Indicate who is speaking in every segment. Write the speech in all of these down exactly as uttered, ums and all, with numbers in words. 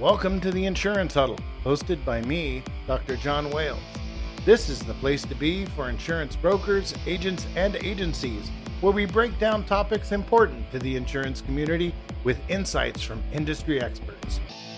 Speaker 1: Welcome to the Insurance Huddle, hosted by me, Doctor John Wales. This is the place to be for insurance brokers, agents, and agencies, where we break down topics important to the insurance community with insights from industry experts.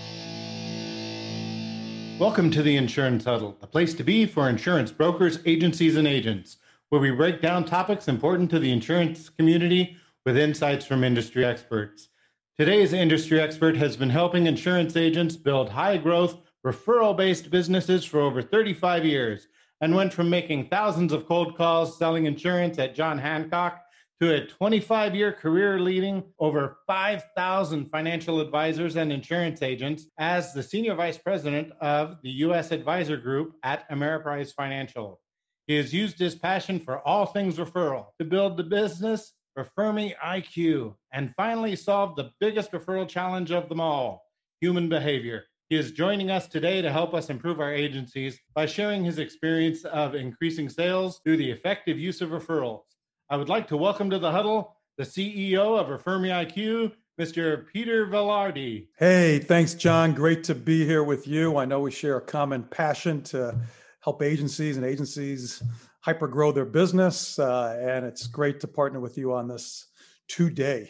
Speaker 1: Welcome to the Insurance Huddle, the place to be for insurance brokers, agencies, and agents, where we break down topics important to the insurance community with insights from industry experts. Today's industry expert has been helping insurance agents build high-growth, referral-based businesses for over thirty-five years and went from making thousands of cold calls selling insurance at John Hancock to a twenty-five-year career leading over five thousand financial advisors and insurance agents as the Senior Vice President of the U S Advisor Group at Ameriprise Financial. He has used his passion for all things referral to build the business ReferMeIQ, and finally solved the biggest referral challenge of them all, human behavior. He is joining us today to help us improve our agencies by sharing his experience of increasing sales through the effective use of referrals. I would like to welcome to the huddle the C E O of ReferMeIQ, Mister Peter Velarde.
Speaker 2: Hey, thanks, John. Great to be here with you. I know we share a common passion to help agencies and agencies hyper grow their business, uh, and it's great to partner with you on this today.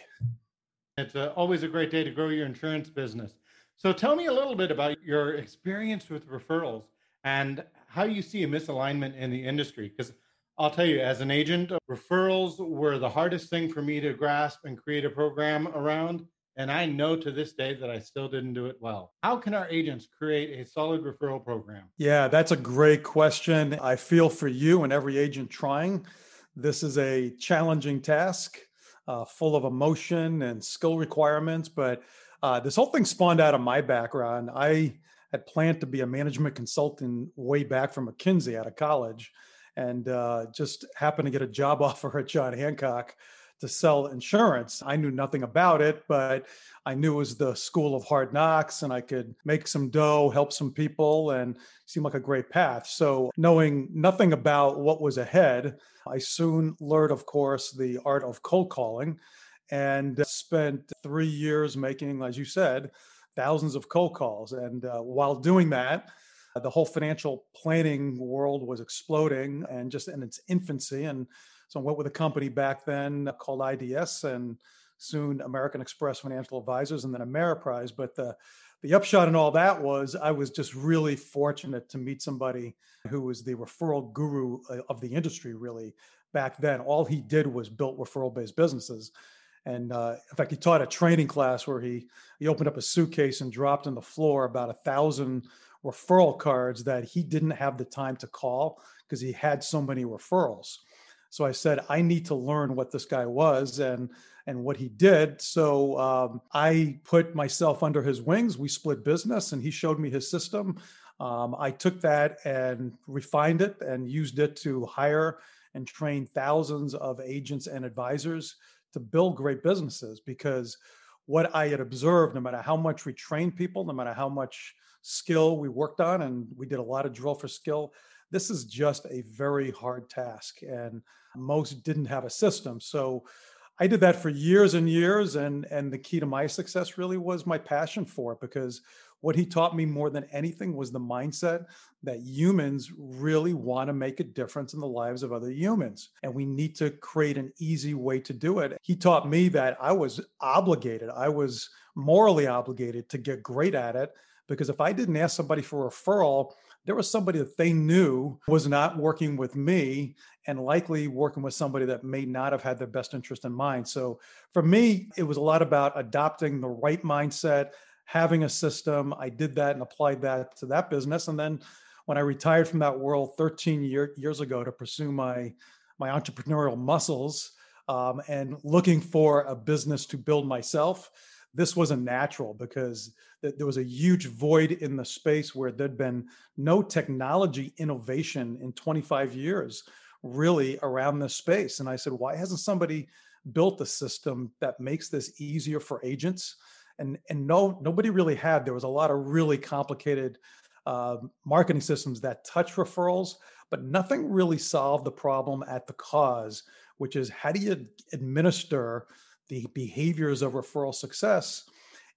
Speaker 1: It's uh, always a great day to grow your insurance business. So tell me a little bit about your experience with referrals and how you see a misalignment in the industry. Because I'll tell you, as an agent, referrals were the hardest thing for me to grasp and create a program around. And I know to this day that I still didn't do it well. How can our agents create a solid referral program?
Speaker 2: Yeah, that's a great question. I feel for you and every agent trying. This is a challenging task, uh, full of emotion and skill requirements. But uh, this whole thing spawned out of my background. I had planned to be a management consultant way back from McKinsey out of college, and uh, just happened to get a job offer at John Hancock to sell insurance. I knew nothing about it, but I knew it was the school of hard knocks and I could make some dough, help some people, and seemed like a great path. So knowing nothing about what was ahead, I soon learned, of course, the art of cold calling and spent three years making, as you said, thousands of cold calls. And uh, while doing that, the whole financial planning world was exploding and just in its infancy. And so I went with a company back then called I D S and soon American Express Financial Advisors and then Ameriprise. But the, the upshot in all that was I was just really fortunate to meet somebody who was the referral guru of the industry really back then. All he did was built referral-based businesses. And uh, in fact, he taught a training class where he, he opened up a suitcase and dropped on the floor about a thousand referral cards that he didn't have the time to call because he had so many referrals. So I said, I need to learn what this guy was and, and what he did. So um, I put myself under his wings. We split business and he showed me his system. Um, I took that and refined it and used it to hire and train thousands of agents and advisors to build great businesses. Because what I had observed, no matter how much we trained people, no matter how much skill we worked on, and we did a lot of drill for skill, this is just a very hard task. And most didn't have a system. So I did that for years and years. And, and the key to my success really was my passion for it, because what he taught me more than anything was the mindset that humans really want to make a difference in the lives of other humans. And we need to create an easy way to do it. He taught me that I was obligated. I was morally obligated to get great at it, because if I didn't ask somebody for a referral, there was somebody that they knew was not working with me and likely working with somebody that may not have had their best interest in mind. So for me, it was a lot about adopting the right mindset, having a system. I did that and applied that to that business. And then when I retired from that world thirteen year, years ago to pursue my, my entrepreneurial muscles um, and looking for a business to build myself, this wasn't natural because th- there was a huge void in the space where there'd been no technology innovation in twenty-five years really around this space. And I said, why hasn't somebody built a system that makes this easier for agents? And, and no, nobody really had. There was a lot of really complicated uh, marketing systems that touch referrals, but nothing really solved the problem at the cause, which is how do you administer the behaviors of referral success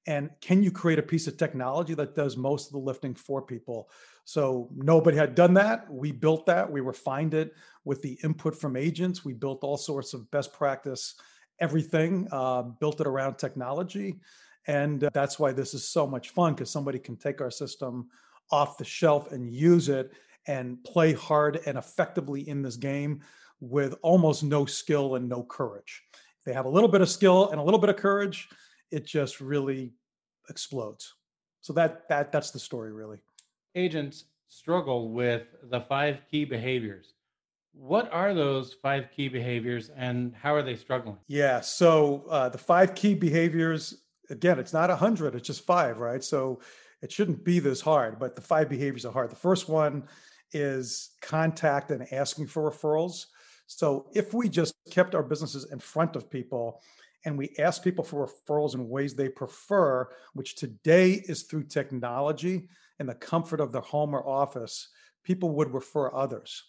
Speaker 2: And can you create a piece of technology that does most of the lifting for people? So nobody had done that. We built that. We refined it with the input from agents. We built all sorts of best practice, everything, uh, built it around technology. And uh, that's why this is so much fun, because somebody can take our system off the shelf and use it and play hard and effectively in this game with almost no skill and no courage. If they have a little bit of skill and a little bit of courage, it just really explodes. So that that that's the story, really.
Speaker 1: Agents struggle with the five key behaviors. What are those five key behaviors and how are they struggling?
Speaker 2: Yeah. So uh, the five key behaviors, again, it's not a hundred; it's just five, right? So it shouldn't be this hard, but the five behaviors are hard. The first one is contact and asking for referrals. So if we just kept our businesses in front of people and we ask people for referrals in ways they prefer, which today is through technology and the comfort of their home or office, people would refer others.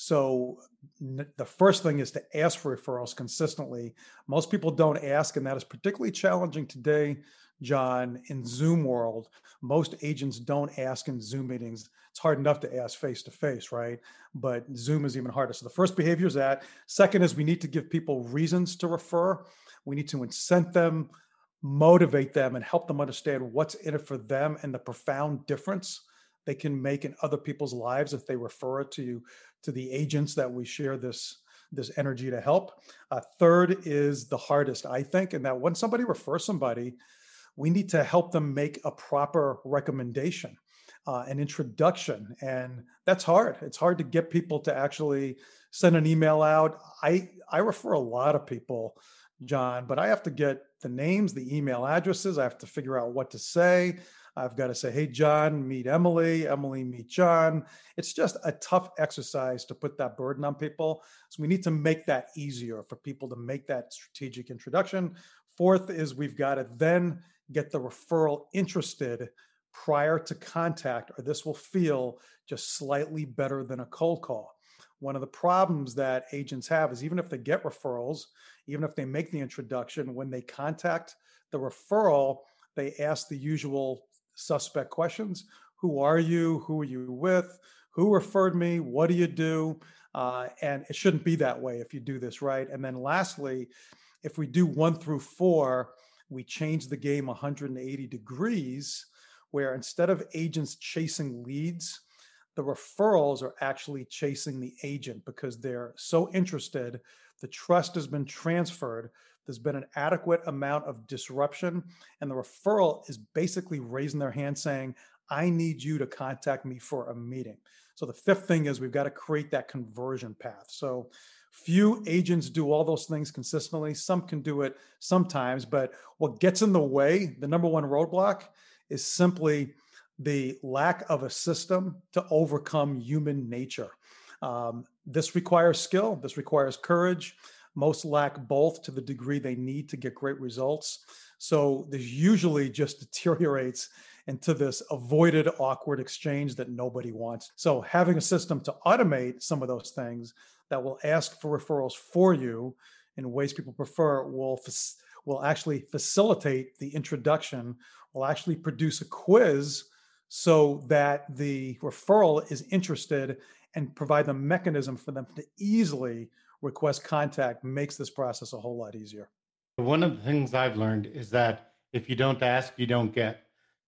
Speaker 2: So n- the first thing is to ask for referrals consistently. Most people don't ask, and that is particularly challenging today, John, in Zoom world. Most agents don't ask in Zoom meetings. It's hard enough to ask face to face, right? But Zoom is even harder. So the first behavior is that. Second is we need to give people reasons to refer. We need to incent them, motivate them, and help them understand what's in it for them and the profound difference they can make in other people's lives if they refer it to you, to the agents that we share this this energy to help. Uh, third is the hardest, I think, and that when somebody refers somebody, we need to help them make a proper recommendation, uh, an introduction. And that's hard. It's hard to get people to actually send an email out. I, I refer a lot of people, John, but I have to get the names, the email addresses. I have to figure out what to say. I've got to say, hey, John, meet Emily. Emily, meet John. It's just a tough exercise to put that burden on people. So we need to make that easier for people to make that strategic introduction. Fourth is we've got to then get the referral interested prior to contact, or this will feel just slightly better than a cold call. One of the problems that agents have is even if they get referrals, even if they make the introduction, when they contact the referral, they ask the usual suspect questions. Who are you? Who are you with? Who referred me? What do you do? Uh, and it shouldn't be that way if you do this right. And then lastly, if we do one through four, we change the game one hundred eighty degrees, where instead of agents chasing leads, the referrals are actually chasing the agent because they're so interested. The trust has been transferred. There's been an adequate amount of disruption, and the referral is basically raising their hand saying, I need you to contact me for a meeting. So the fifth thing is we've got to create that conversion path. So few agents do all those things consistently. Some can do it sometimes, but what gets in the way, the number one roadblock, is simply the lack of a system to overcome human nature. Um, this requires skill. This requires courage. Most lack both to the degree they need to get great results. So this usually just deteriorates into this avoided awkward exchange that nobody wants. So having a system to automate some of those things that will ask for referrals for you in ways people prefer will, will actually facilitate the introduction, will actually produce a quiz so that the referral is interested and provide the mechanism for them to easily request contact makes this process a whole lot easier.
Speaker 1: One of the things I've learned is that if you don't ask, you don't get.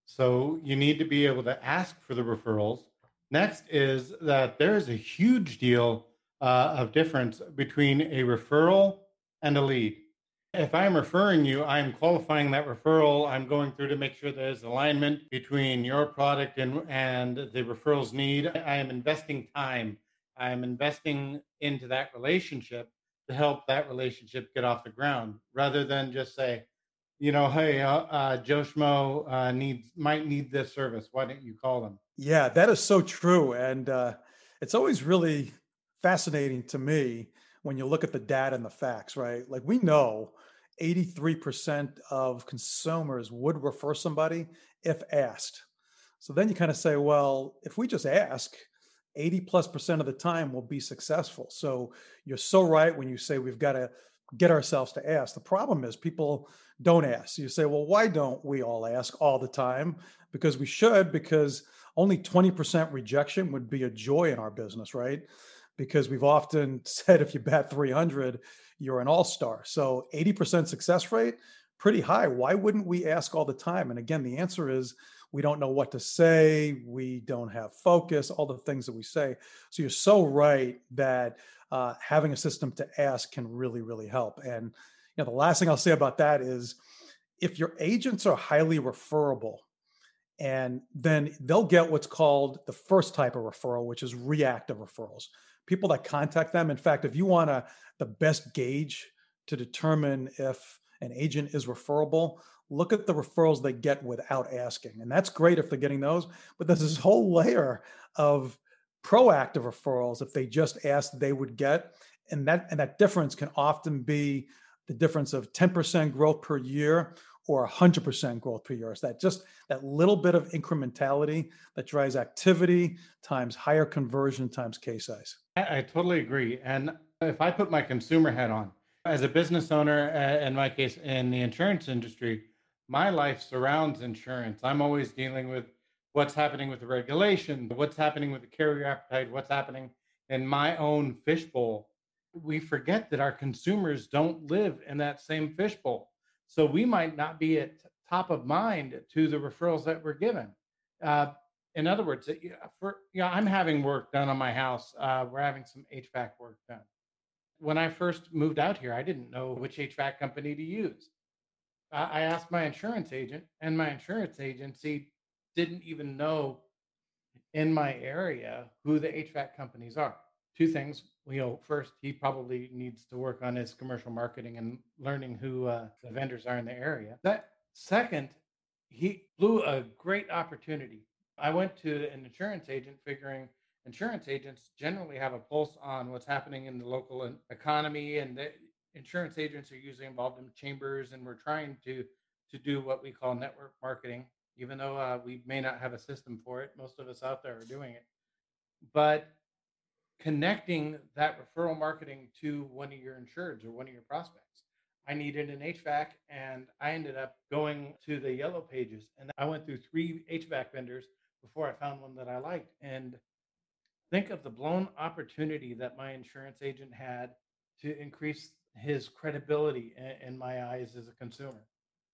Speaker 1: So you need to be able to ask for the referrals. Next is that there is a huge deal uh, of difference between a referral and a lead. If I'm referring you, I'm qualifying that referral. I'm going through to make sure there's alignment between your product and, and the referral's need. I am investing time. I'm investing into that relationship to help that relationship get off the ground rather than just say, you know, hey, uh, uh, Joe Schmo uh, needs might need this service. Why don't you call them?
Speaker 2: Yeah, that is so true. And uh, it's always really fascinating to me when you look at the data and the facts, right? Like we know eighty-three percent of consumers would refer somebody if asked. So then you kind of say, well, if we just ask, eighty plus percent of the time we'll be successful. So you're so right when you say we've got to get ourselves to ask. The problem is people don't ask. You say, well, why don't we all ask all the time? Because we should, because only twenty percent rejection would be a joy in our business, right? Because we've often said if you bat three hundred, you're an all-star. So eighty percent success rate, pretty high. Why wouldn't we ask all the time? And again, the answer is we don't know what to say. We don't have focus, all the things that we say. So you're so right that uh, having a system to ask can really, really help. And you know, the last thing I'll say about that is if your agents are highly referable, and then they'll get what's called the first type of referral, which is reactive referrals. People that contact them. In fact, if you want to the best gauge to determine if an agent is referable, look at the referrals they get without asking. And that's great if they're getting those. But there's this whole layer of proactive referrals if they just asked they would get. And that and that difference can often be the difference of ten percent growth per year or one hundred percent growth per year. It's that just that little bit of incrementality that drives activity times higher conversion times case size.
Speaker 1: I, I totally agree. And if I put my consumer hat on, as a business owner, uh, in my case, in the insurance industry, my life surrounds insurance. I'm always dealing with what's happening with the regulation, what's happening with the carrier appetite, what's happening in my own fishbowl. We forget that our consumers don't live in that same fishbowl. So we might not be at top of mind to the referrals that we're given. Uh, in other words, uh, yeah, for yeah, I'm having work done on my house. Uh, we're having some H V A C work done. When I first moved out here, I didn't know which H V A C company to use. I I asked my insurance agent, and my insurance agency didn't even know in my area who the H V A C companies are. Two things. You know, first, he probably needs to work on his commercial marketing and learning who uh, the vendors are in the area. That second, he blew a great opportunity. I went to an insurance agent figuring insurance agents generally have a pulse on what's happening in the local en- economy, and the insurance agents are usually involved in chambers, and we're trying to to do what we call network marketing, even though uh, we may not have a system for it. Most of us out there are doing it, but connecting that referral marketing to one of your insureds or one of your prospects. I needed an H V A C, and I ended up going to the yellow pages, and I went through three H V A C vendors before I found one that I liked. And think of the blown opportunity that my insurance agent had to increase his credibility in, in my eyes as a consumer.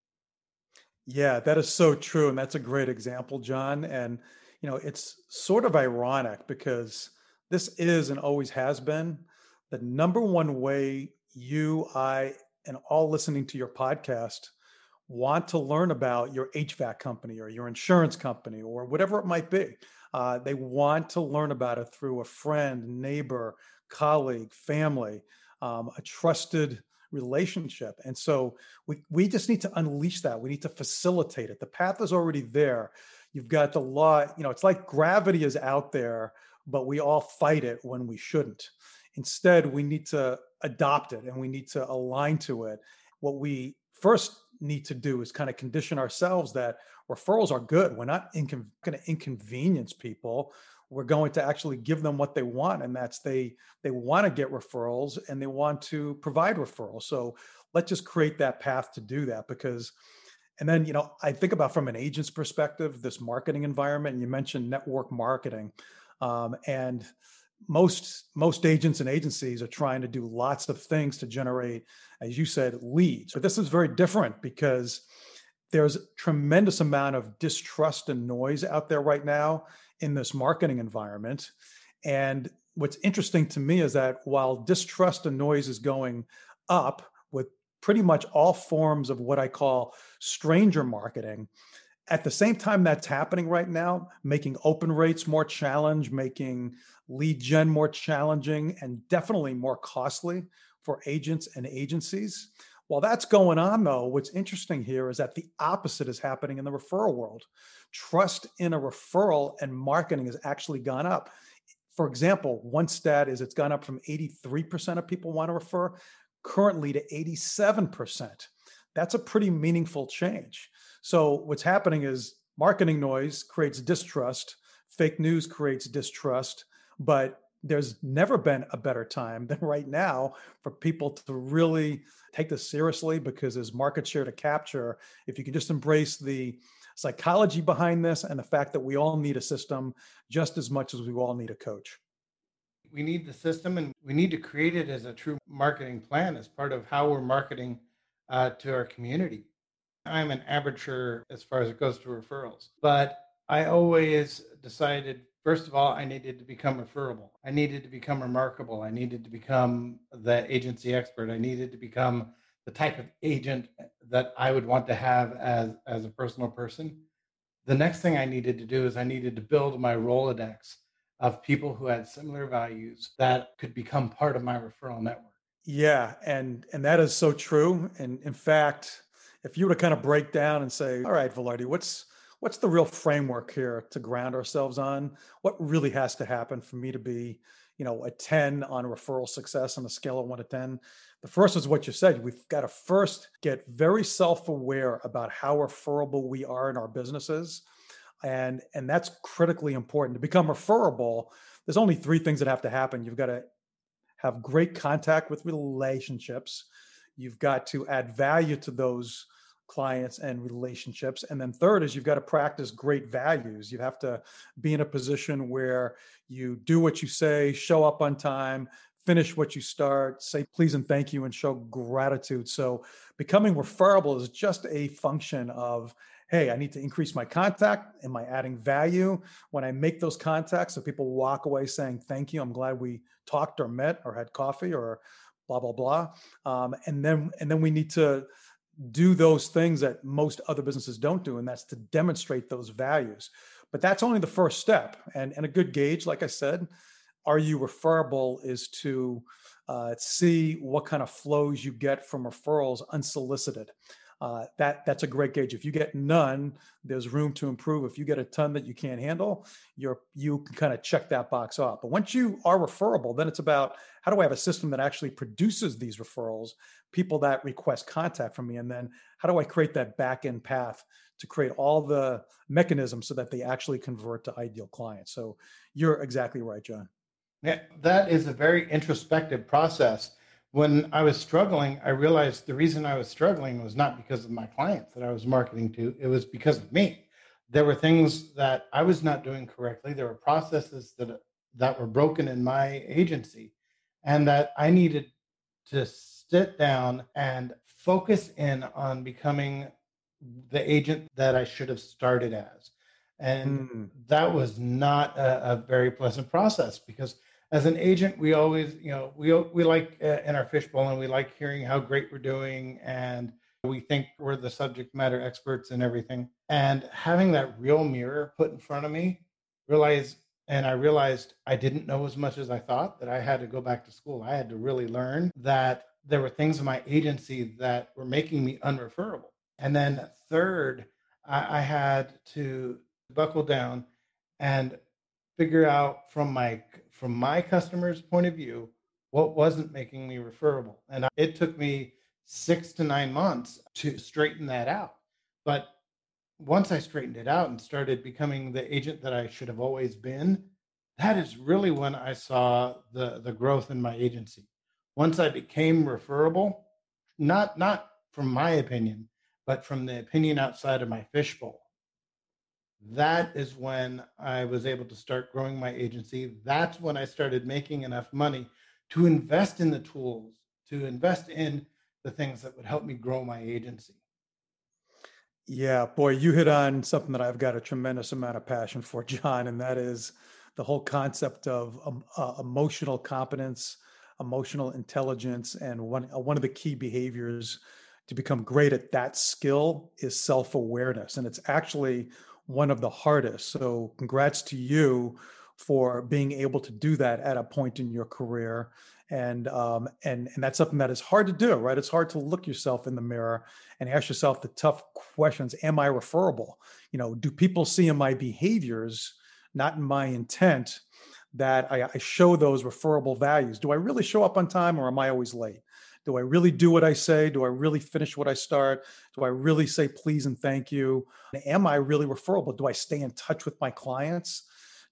Speaker 2: Yeah, that is so true. And that's a great example, John. And, you know, it's sort of ironic because this is and always has been the number one way you, I, and all listening to your podcast want to learn about your H V A C company or your insurance company or whatever it might be. Uh, they want to learn about it through a friend, neighbor, colleague, family, um, a trusted relationship. And so we, we just need to unleash that. We need to facilitate it. The path is already there. You've got the law, you know, it's like gravity is out there, but we all fight it when we shouldn't. Instead, we need to adopt it and we need to align to it. What we first need to do is kind of condition ourselves that referrals are good. We're not incon- going to inconvenience people. We're going to actually give them what they want, and that's they they want to get referrals and they want to provide referrals. So let's just create that path to do that. Because, and then you know, I think about from an agent's perspective, this marketing environment. And you mentioned network marketing, um, and most most agents and agencies are trying to do lots of things to generate, as you said, leads. But this is very different because there's tremendous amount of distrust and noise out there right now in this marketing environment. And what's interesting to me is that while distrust and noise is going up with pretty much all forms of what I call stranger marketing, at the same time that's happening right now, making open rates more challenged, making lead gen more challenging, and definitely more costly for agents and agencies. While that's going on, though, what's interesting here is that the opposite is happening in the referral world. Trust in a referral and marketing has actually gone up. For example, one stat is it's gone up from eighty-three percent of people want to refer currently to eighty-seven percent. That's a pretty meaningful change. So what's happening is marketing noise creates distrust, fake news creates distrust, but there's never been a better time than right now for people to really take this seriously because there's market share to capture. If you can just embrace the psychology behind this and the fact that we all need a system just as much as we all need a coach.
Speaker 1: We need the system and we need to create it as a true marketing plan as part of how we're marketing uh, to our community. I'm an amateur as far as it goes to referrals, but I always decided, first of all, I needed to become referable. I needed to become remarkable. I needed to become the agency expert. I needed to become the type of agent that I would want to have as, as a personal person. The next thing I needed to do is I needed to build my Rolodex of people who had similar values that could become part of my referral network.
Speaker 2: Yeah, and and that is so true. And in fact, if you were to kind of break down and say, all right, Velarde, what's what's the real framework here to ground ourselves on? What really has to happen for me to be, you know, a ten on referral success on a scale of one to ten? The first is what you said. We've got to first get very self-aware about how referable we are in our businesses. And, and that's critically important. To become referable, there's only three things that have to happen. You've got to have great contact with relationships. You've got to add value to those clients and relationships. And then third is you've got to practice great values. You have to be in a position where you do what you say, show up on time, finish what you start, say please and thank you, and show gratitude. So becoming referable is just a function of, hey, I need to increase my contact. Am I adding value when I make those contacts so people walk away saying, thank you, I'm glad we talked or met or had coffee or blah, blah, blah. Um, and then and then we need to do those things that most other businesses don't do, and that's to demonstrate those values. But that's only the first step. And, and a good gauge, like I said, are you referable, is to uh, see what kind of flows you get from referrals unsolicited. Uh, that that's a great gauge. If you get none, there's room to improve. If you get a ton that you can't handle, you're you can kind of check that box off. But once you are referable, then it's about how do I have a system that actually produces these referrals, people that request contact from me, and then how do I create that back end path to create all the mechanisms so that they actually convert to ideal clients. So you're exactly right, John.
Speaker 1: Yeah, that is a very introspective process. When I was struggling, I realized the reason I was struggling was not because of my clients that I was marketing to, it was because of me. There were things that I was not doing correctly. There were processes that that were broken in my agency, and that I needed to sit down and focus in on becoming the agent that I should have started as. And
Speaker 2: Mm.
Speaker 1: that was not a, a very pleasant process because as an agent, we always, you know, we we like uh, in our fishbowl and we like hearing how great we're doing, and we think we're the subject matter experts and everything. And having that real mirror put in front of me, realize, and I realized I didn't know as much as I thought. That I had to go back to school. I had to really learn that there were things in my agency that were making me unreferable. And then third, I, I had to buckle down and figure out from my from my customer's point of view what wasn't making me referable. And it took me six to nine months to straighten that out. But once I straightened it out and started becoming the agent that I should have always been, that is really when I saw the the growth in my agency. Once I became referable, not not from my opinion, but from the opinion outside of my fishbowl, that is when I was able to start growing my agency. That's when I started making enough money to invest in the tools, to invest in the things that would help me grow my agency.
Speaker 2: Yeah, boy, you hit on something that I've got a tremendous amount of passion for, John, and that is the whole concept of um, uh, emotional competence, emotional intelligence, and one uh, one of the key behaviors to become great at that skill is self-awareness, and it's actually one of the hardest. So, congrats to you for being able to do that at a point in your career. And um, and and that's something that is hard to do, right? It's hard to look yourself in the mirror and ask yourself the tough questions. Am I referable? You know, do people see in my behaviors, not in my intent, that I, I show those referable values? Do I really show up on time, or am I always late? Do I really do what I say? Do I really finish what I start? Do I really say please and thank you? Am I really referable? Do I stay in touch with my clients?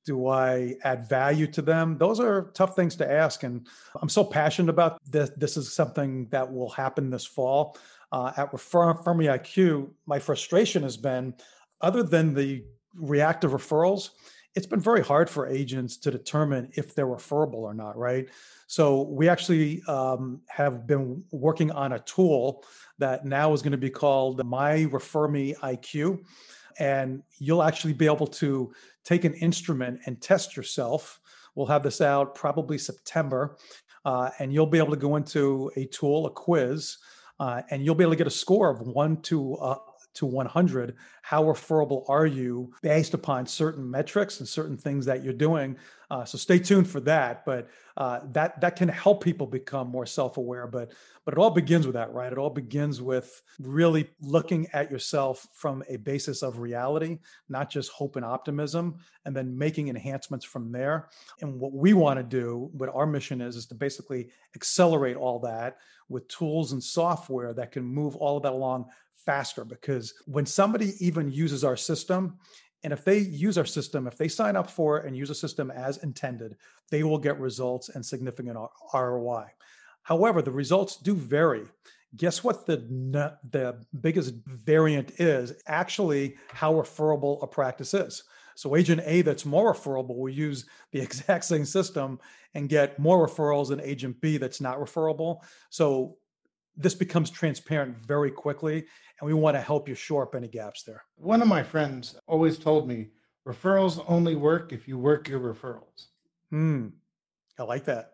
Speaker 2: Do I add value to them? Those are tough things to ask. And I'm so passionate about this. This is something that will happen this fall. Uh, at Refer- Refermi I Q, my frustration has been, other than the reactive referrals, it's been very hard for agents to determine if they're referable or not, right? So we actually um, have been working on a tool that now is going to be called My Refer Me I Q. And you'll actually be able to take an instrument and test yourself. We'll have this out probably September, uh, and you'll be able to go into a tool, a quiz, uh, and you'll be able to get a score of one to uh, to one hundred. How referable are you based upon certain metrics and certain things that you're doing? Uh, so stay tuned for that. But uh, that that can help people become more self-aware. But but it all begins with that, right? It all begins with really looking at yourself from a basis of reality, not just hope and optimism, and then making enhancements from there. And what we want to do, what our mission is, is to basically accelerate all that with tools and software that can move all of that along faster. Because when somebody even uses our system, and if they use our system, if they sign up for it and use a system as intended, they will get results and significant R O I. However, the results do vary. Guess what the, the biggest variant is? Actually, how referable a practice is. So agent A that's more referable will use the exact same system and get more referrals than agent B that's not referable. So this becomes transparent very quickly, and we want to help you shore up any gaps there.
Speaker 1: One of my friends always told me referrals only work if you work your referrals.
Speaker 2: Hmm. I like that.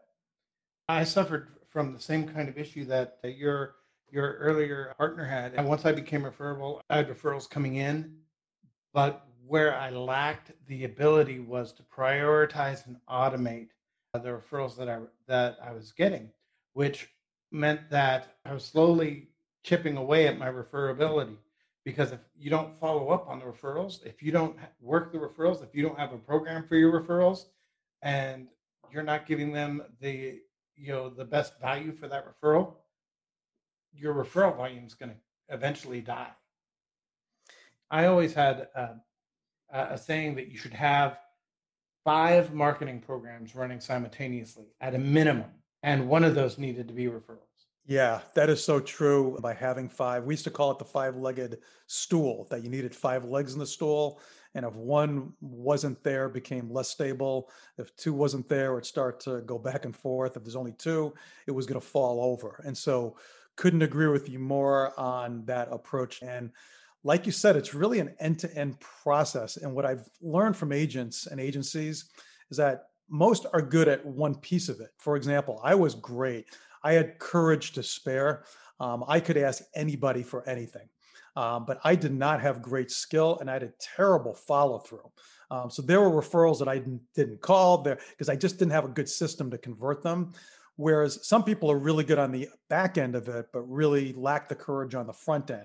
Speaker 1: I suffered from the same kind of issue that your your earlier partner had. And once I became referable, I had referrals coming in, but where I lacked the ability was to prioritize and automate the referrals that I that I was getting, which meant that I was slowly chipping away at my referability. Because if you don't follow up on the referrals, if you don't work the referrals, if you don't have a program for your referrals, and you're not giving them the you know the best value for that referral, your referral volume is going to eventually die. I always had a, a saying that you should have five marketing programs running simultaneously at a minimum, and one of those needed to be referrals.
Speaker 2: Yeah, that is so true. By having five, we used to call it the five-legged stool, that you needed five legs in the stool. And if one wasn't there, it became less stable. If two wasn't there, it'd start to go back and forth. If there's only two, it was going to fall over. And so couldn't agree with you more on that approach. And like you said, it's really an end-to-end process. And what I've learned from agents and agencies is that most are good at one piece of it. For example, I was great. I had courage to spare. Um, I could ask anybody for anything, um, but I did not have great skill, and I had a terrible follow through. Um, so there were referrals that I didn't, didn't call there because I just didn't have a good system to convert them. Whereas some people are really good on the back end of it, but really lack the courage on the front end.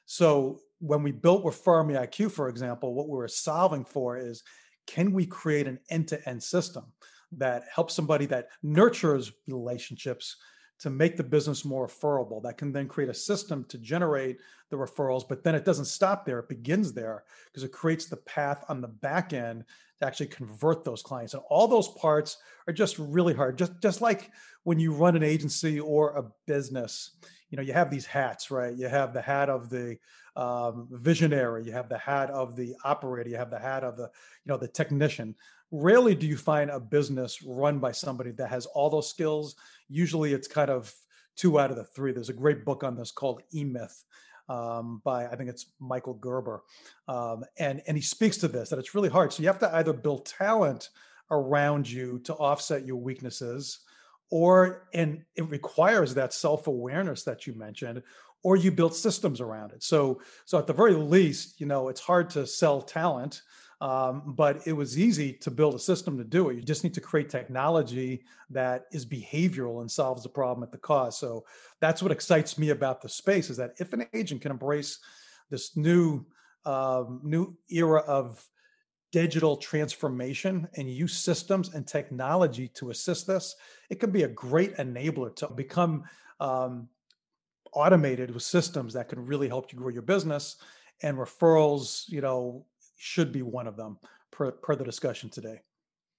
Speaker 2: So when we built Refer Me I Q, for example, what we were solving for is, can we create an end-to-end system that helps somebody, that nurtures relationships to make the business more referable, that can then create a system to generate the referrals, but then it doesn't stop there. It begins there because it creates the path on the back end to actually convert those clients. And all those parts are just really hard. Just, just like when you run an agency or a business, you know, you have these hats, right? You have the hat of the um, visionary, you have the hat of the operator, you have the hat of the, you know, the technician. Rarely do you find a business run by somebody that has all those skills. Usually it's kind of two out of the three. There's a great book on this called E-Myth um, by, I think it's Michael Gerber. Um, and, and he speaks to this, that it's really hard. So you have to either build talent around you to offset your weaknesses, or, and it requires that self-awareness that you mentioned, or you build systems around it. So, so at the very least, you know, it's hard to sell talent. Um, but it was easy to build a system to do it. You just need to create technology that is behavioral and solves the problem at the cause. So that's what excites me about the space, is that if an agent can embrace this new, um, new era of digital transformation and use systems and technology to assist this, it can be a great enabler to become um, automated with systems that can really help you grow your business. And referrals, you know, should be one of them per, per the discussion today.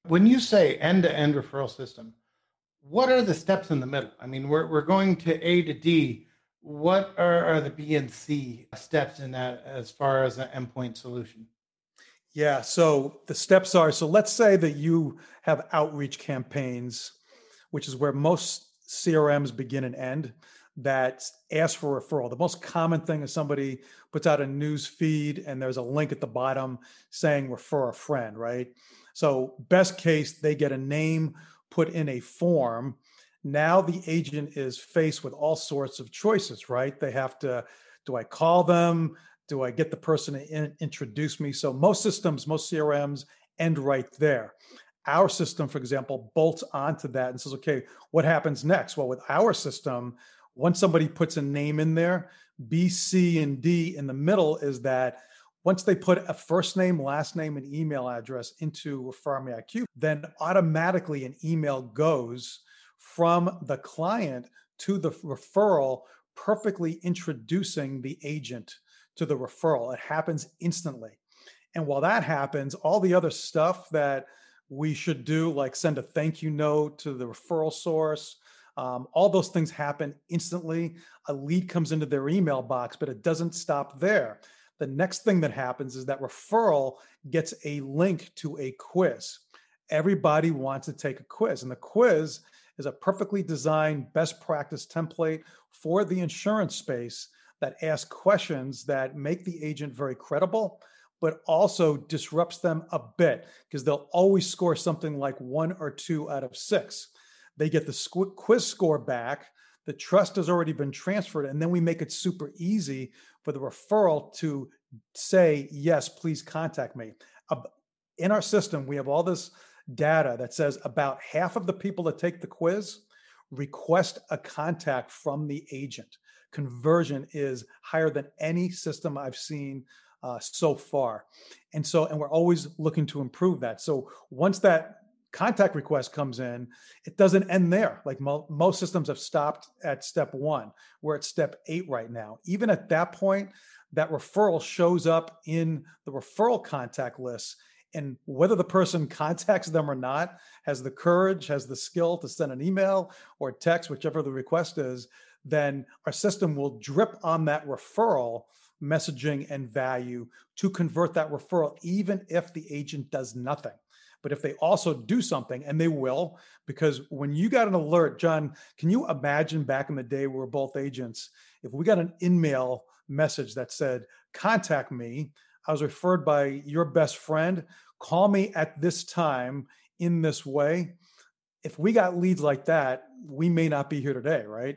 Speaker 1: When you say end-to-end referral system, what are the steps in the middle? I mean, we're we're going to A to D. What are, are the B and C steps in that as far as an endpoint solution?
Speaker 2: Yeah. So the steps are, so let's say that you have outreach campaigns, which is where most C R Ms begin and end, that ask for referral. The most common thing is somebody puts out a news feed and there's a link at the bottom saying refer a friend, right? So best case, they get a name put in a form. Now the agent is faced with all sorts of choices, right? They have to, do I call them? Do I get the person to in, introduce me? So most systems, most C R Ms end right there. Our system, for example, bolts onto that and says, okay, what happens next? Well, with our system, once somebody puts a name in there, B, C, and D in the middle is that once they put a first name, last name, and email address into ReferMe I Q, then automatically an email goes from the client to the referral, perfectly introducing the agent to the referral. It happens instantly. And while that happens, all the other stuff that we should do, like send a thank you note to the referral source, um, all those things happen instantly. A lead comes into their email box, but it doesn't stop there. The next thing that happens is that referral gets a link to a quiz. Everybody wants to take a quiz, and the quiz is a perfectly designed best practice template for the insurance space that asks questions that make the agent very credible, but also disrupts them a bit because they'll always score something like one or two out of six. They get the quiz score back. The trust has already been transferred. And then we make it super easy for the referral to say, yes, please contact me. In our system, we have all this data that says about half of the people that take the quiz request a contact from the agent. Conversion is higher than any system I've seen uh, so far. And so, and we're always looking to improve that. So once that contact request comes in, it doesn't end there. Like mo- most systems have stopped at step one. We're at step eight right now. Even at that point, that referral shows up in the referral contact list. And whether the person contacts them or not, has the courage, has the skill to send an email or text, whichever the request is, then our system will drip on that referral messaging and value to convert that referral, even if the agent does nothing. But if they also do something, and they will, because when you got an alert, John, can you imagine back in the day we were both agents, if we got an in-mail message that said, contact me, I was referred by your best friend, call me at this time in this way. If we got leads like that, we may not be here today, right?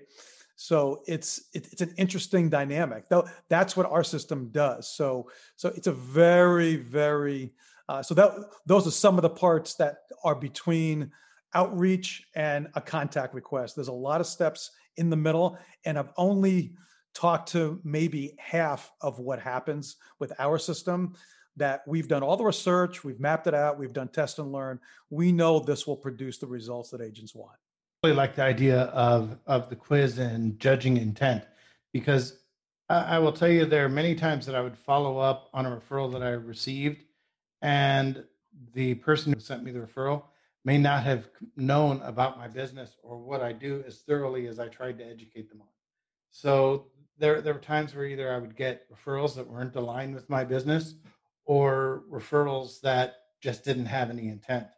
Speaker 2: So it's it, it's an interesting dynamic. Though that's what our system does. So so it's a very very uh, so that those are some of the parts that are between outreach and a contact request. There's a lot of steps in the middle, and I've only talked to maybe half of what happens with our system. That we've done all the research, we've mapped it out, we've done test and learn. We know this will produce the results that agents want.
Speaker 1: Really like the idea of of the quiz and judging intent, because I, I will tell you there are many times that I would follow up on a referral that I received, and the person who sent me the referral may not have known about my business or what I do as thoroughly as I tried to educate them on. So there there were times where either I would get referrals that weren't aligned with my business or referrals that just didn't have any intent.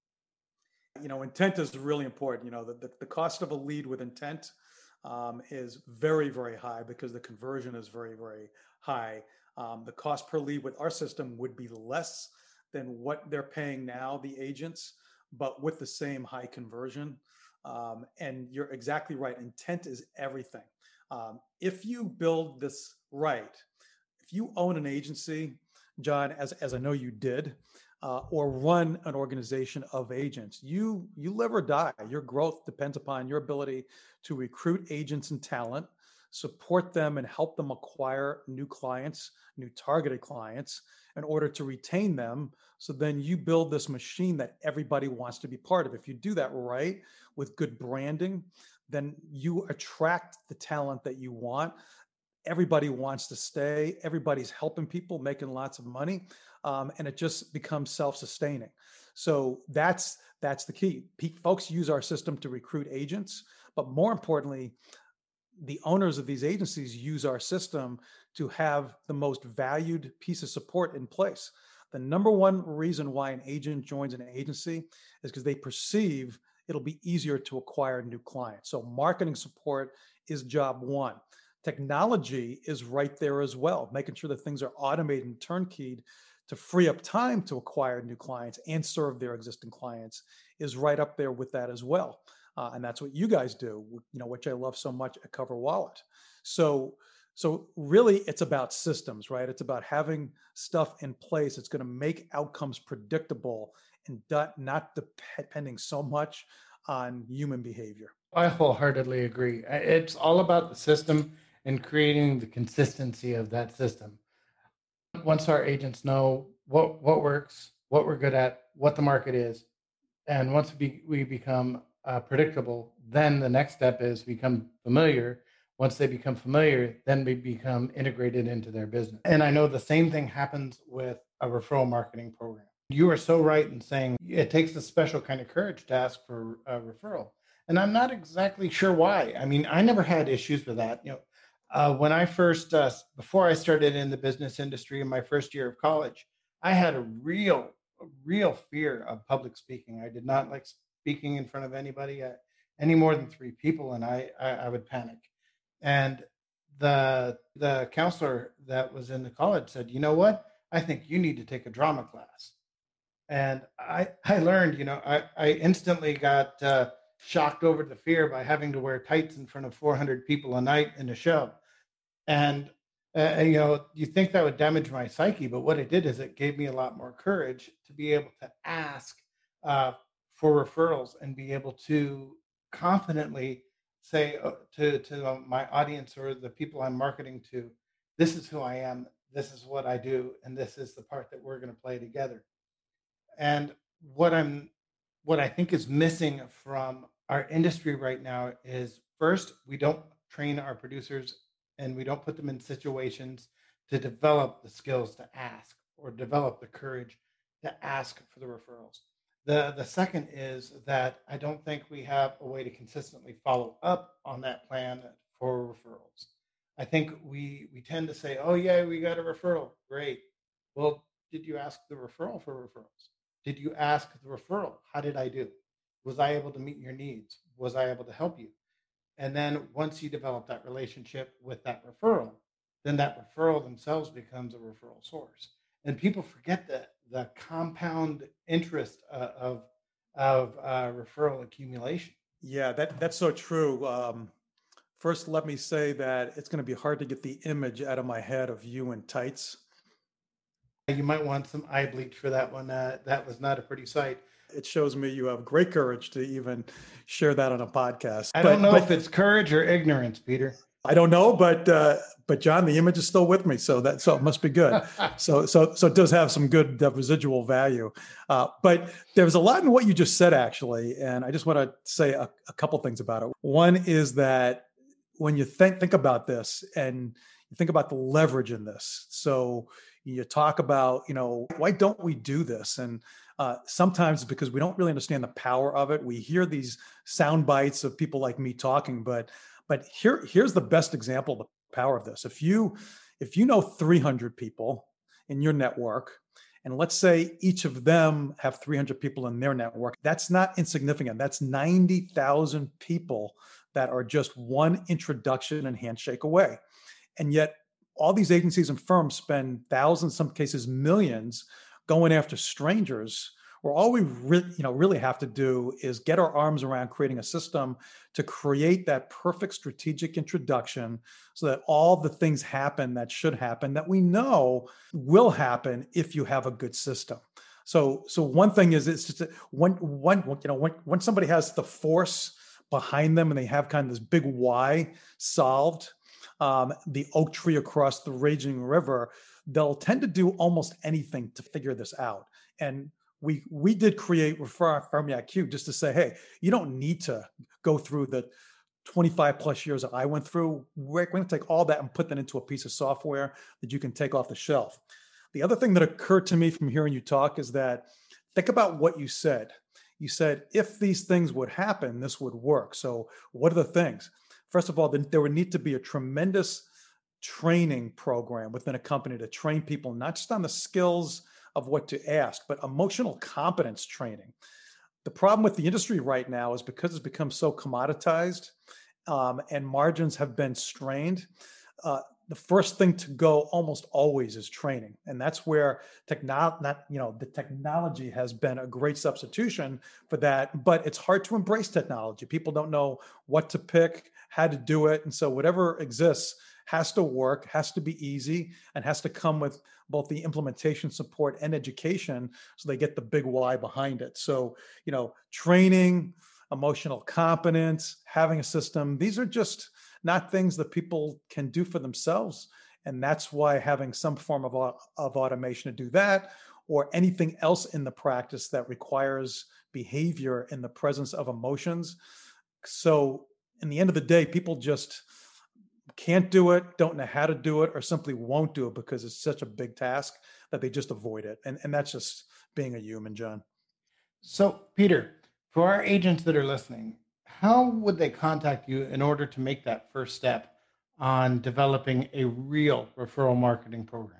Speaker 2: You know, intent is really important. You know, the, the, the cost of a lead with intent um, is very, very high because the conversion is very, very high. Um, the cost per lead with our system would be less than what they're paying now, the agents, but with the same high conversion. Um, and you're exactly right. Intent is everything. Um, if you build this right, if you own an agency, John, as, as I know you did, uh, or run an organization of agents, you you live or die. Your growth depends upon your ability to recruit agents and talent, support them, and help them acquire new clients, new targeted clients, in order to retain them. So then you build this machine that everybody wants to be part of. If you do that right with good branding, then you attract the talent that you want. everybody wants to stay, everybody's helping people, making lots of money, um, and it just becomes self-sustaining. So that's that's the key. Pe- Folks use our system to recruit agents, but more importantly, the owners of these agencies use our system to have the most valued piece of support in place. The number one reason why an agent joins an agency is because they perceive it'll be easier to acquire new clients. So marketing support is job one. Technology is right there as well, making sure that things are automated and turnkeyed to free up time to acquire new clients and serve their existing clients is right up there with that as well. Uh, and that's what you guys do, you know, which I love so much at Cover Wallet. So, so really, it's about systems, right? It's about having stuff in place. It's going to make outcomes predictable and not depending so much on human behavior.
Speaker 1: I wholeheartedly agree. It's all about the system and creating the consistency of that system. Once our agents know what what works, what we're good at, what the market is, and once we, we become uh, predictable, then the next step is become familiar. Once they become familiar, then we become integrated into their business. And I know the same thing happens with a referral marketing program. You are so right in saying it takes a special kind of courage to ask for a referral. And I'm not exactly sure why. I mean, I never had issues with that. You know, uh, when I first, uh, before I started in the business industry in my first year of college, I had a real, a real fear of public speaking. I did not like speaking in front of anybody, uh, any more than three people, and I, I, I would panic. And the the counselor that was in the college said, "You know what? I think you need to take a drama class." And I I learned, you know, I I instantly got uh, shocked over the fear by having to wear tights in front of four hundred people a night in a show. And uh, you know, you think that would damage my psyche, but what it did is it gave me a lot more courage to be able to ask uh, for referrals and be able to confidently say uh, to to uh, my audience or the people I'm marketing to, this is who I am, this is what I do, and this is the part that we're going to play together. And what I'm what I think is missing from our industry right now is, first, we don't train our producers and we don't put them in situations to develop the skills to ask or develop the courage to ask for the referrals. The the second is that I don't think we have a way to consistently follow up on that plan for referrals. I think we we tend to say, "Oh yeah, we got a referral. Great." Well, did you ask the referral for referrals? Did you ask the referral? How did I do? Was I able to meet your needs? Was I able to help you? And then once you develop that relationship with that referral, then that referral themselves becomes a referral source. And people forget that the compound interest uh, of of uh, referral accumulation.
Speaker 2: Yeah, that that's so true. Um, first, let me say that it's going to be hard to get the image out of my head of you in tights.
Speaker 1: You might want some eye bleach for that one. Uh, that was not a pretty sight.
Speaker 2: It shows me you have great courage to even share that on a podcast.
Speaker 1: I
Speaker 2: but,
Speaker 1: don't know
Speaker 2: but,
Speaker 1: if it's courage or ignorance, Peter.
Speaker 2: I don't know, but uh, but John, the image is still with me, so that so it must be good. so so so it does have some good uh, residual value. Uh, but there's a lot in what you just said, actually, and I just want to say a, a couple things about it. One is that when you think think about this and you think about the leverage in this, so you talk about, you know, why don't we do this? And uh, sometimes it's because we don't really understand the power of it. We hear these sound bites of people like me talking, but but here here's the best example of the power of this. If you if you know three hundred people in your network, and let's say each of them have three hundred people in their network, that's not insignificant. That's ninety thousand people that are just one introduction and handshake away. And yet all these agencies and firms spend thousands, some cases millions, going after strangers, where all we re- you know, really have to do is get our arms around creating a system to create that perfect strategic introduction so that all the things happen that should happen, that we know will happen if you have a good system. So, so one thing is, it's just one, one, you know, when, when somebody has the force behind them and they have kind of this big why solved, um, the oak tree across the raging river, they'll tend to do almost anything to figure this out. And we we did create Refer Me I Q just to say, hey, you don't need to go through the twenty-five plus years that I went through, we're going to take all that and put that into a piece of software that you can take off the shelf. The other thing that occurred to me from hearing you talk is that think about what you said. You said, if these things would happen, this would work. So what are the things? First of all, there would need to be a tremendous training program within a company to train people, not just on the skills of what to ask, but emotional competence training. The problem with the industry right now is because it's become so commoditized um, and margins have been strained, uh, the first thing to go almost always is training. And that's where technology, not, you know, the technology has been a great substitution for that, but it's hard to embrace technology. People don't know what to pick, how to do it. And so whatever exists has to work, has to be easy, and has to come with both the implementation support and education so they get the big why behind it. So, you know, training, emotional competence, having a system, these are just not things that people can do for themselves. And that's why having some form of, of automation to do that, or anything else in the practice that requires behavior in the presence of emotions. So in the end of the day, people just can't do it, don't know how to do it, or simply won't do it because it's such a big task that they just avoid it. And, and that's just being a human, John.
Speaker 1: So, Peter, for our agents that are listening, how would they contact you in order to make that first step on developing a real referral marketing program?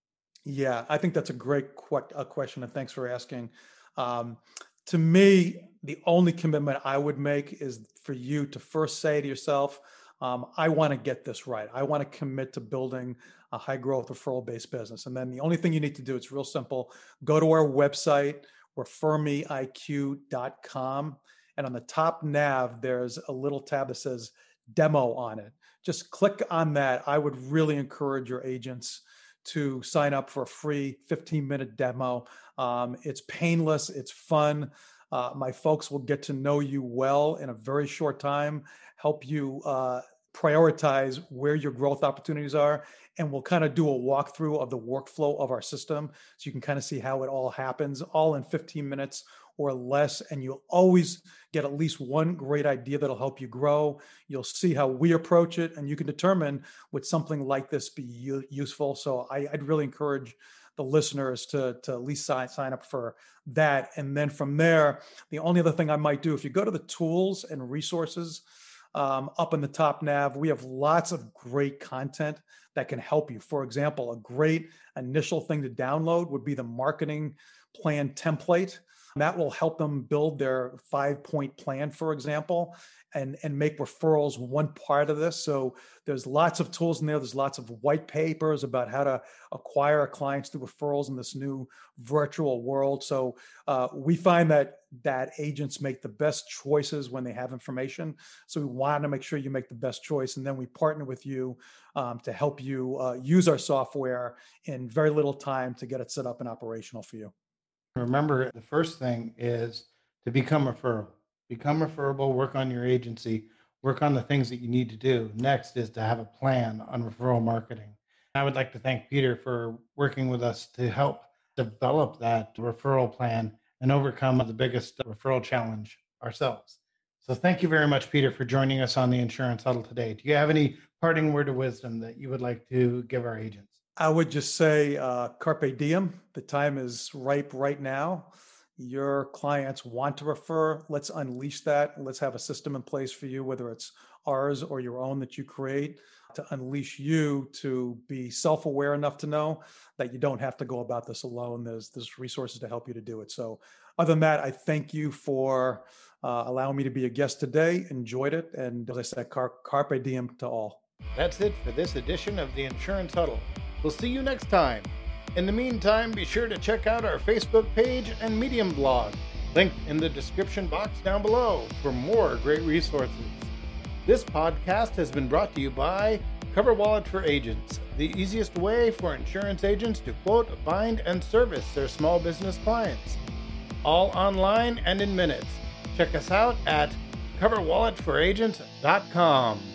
Speaker 2: Yeah, I think that's a great qu- a question, and thanks for asking. Um, to me, the only commitment I would make is for you to first say to yourself, um, I want to get this right. I want to commit to building a high growth referral based business. And then the only thing you need to do, it's real simple. Go to our website, refer me I Q dot com. And on the top nav, there's a little tab that says demo on it. Just click on that. I would really encourage your agents to sign up for a free fifteen minute demo. Um, it's painless, it's fun. Uh, my folks will get to know you well in a very short time, help you uh, prioritize where your growth opportunities are, and we'll kind of do a walkthrough of the workflow of our system so you can kind of see how it all happens, all in fifteen minutes or less, and you'll always get at least one great idea that'll help you grow. You'll see how we approach it, and you can determine would something like this be u- useful. So I, I'd really encourage the listeners to, to at least sign, sign up for that. And then from there, the only other thing I might do, if you go to the tools and resources um, up in the top nav, we have lots of great content that can help you. For example, a great initial thing to download would be the marketing plan template. That will help them build their five-point plan, for example, and, and make referrals one part of this. So there's lots of tools in there. There's lots of white papers about how to acquire clients through referrals in this new virtual world. So uh, we find that that agents make the best choices when they have information. So we want to make sure you make the best choice. And then we partner with you um, to help you uh, use our software in very little time to get it set up and operational for you.
Speaker 1: Remember, the first thing is to become referable. Become referable, work on your agency, work on the things that you need to do. Next is to have a plan on referral marketing. I would like to thank Peter for working with us to help develop that referral plan and overcome the biggest referral challenge ourselves. So thank you very much, Peter, for joining us on the Insurance Huddle today. Do you have any parting word of wisdom that you would like to give our agents?
Speaker 2: I would just say uh, carpe diem. The time is ripe right now. Your clients want to refer. Let's unleash that. Let's have a system in place for you, whether it's ours or your own that you create, to unleash you to be self-aware enough to know that you don't have to go about this alone. There's, there's resources to help you to do it. So other than that, I thank you for uh, allowing me to be a guest today. Enjoyed it. And as I said, car- carpe diem to all.
Speaker 1: That's it for this edition of the Insurance Huddle. We'll see you next time. In the meantime, be sure to check out our Facebook page and Medium blog, linked in the description box down below for more great resources. This podcast has been brought to you by CoverWallet for Agents, the easiest way for insurance agents to quote, bind, and service their small business clients. All online and in minutes. Check us out at cover wallet for agents dot com.